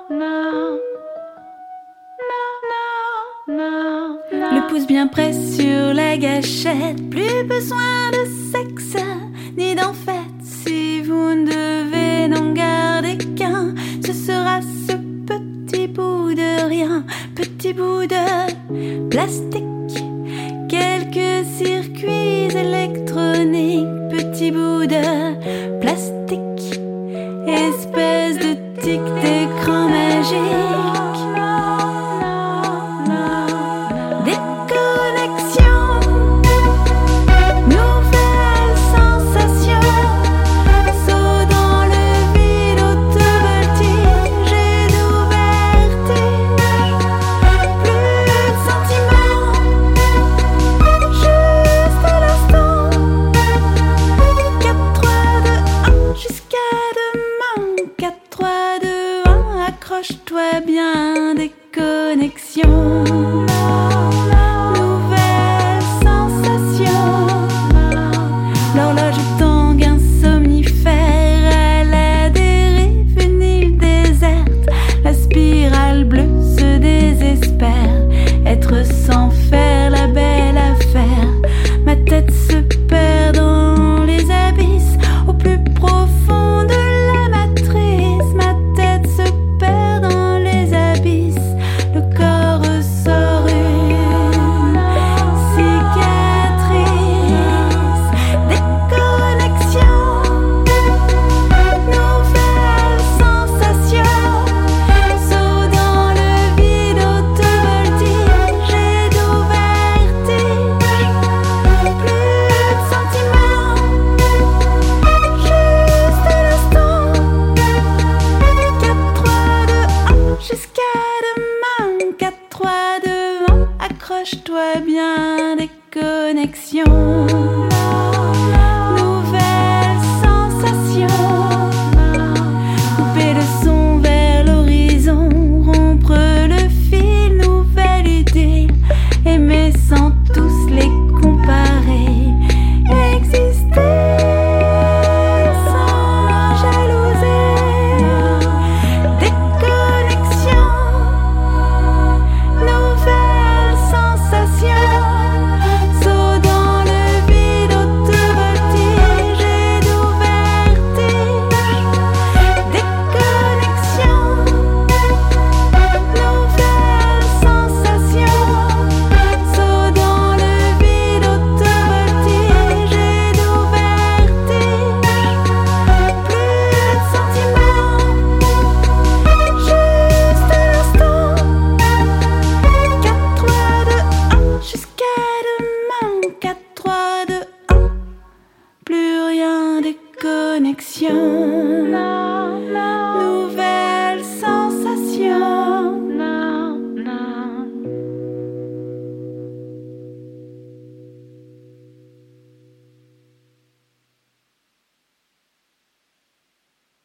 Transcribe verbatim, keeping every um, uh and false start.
Le pouce bien près sur la gâchette, plus besoin de sexe ni d'en fait. Si vous ne devez n'en garder qu'un, ce sera ce petit bout de rien, petit bout de plastique, quelques circuits électroniques, petit bout de plastique, espèce de tic d'écran magique. Accroche-toi bien, des connexions, nouvelles sensations. L'horloge tangue un somnifère à la dérive, une île déserte. La spirale bleue se désespère, être sans faire la belle affaire. Ma tête se perd dans les abysses, au plus profond de la matrice. Ma tête se perd dans les abysses, le corps ressort une cicatrice. Déconnexion, nouvelle sensation, saut dans le vide, auto-voltige et d'ouvertige. Plus de sentiments, juste l'instant. quatre, trois, deux, un, jusqu'à demain. quatre, trois, deux, un, accroche-toi bien, des connexions, nouvelles sensations. Couper le son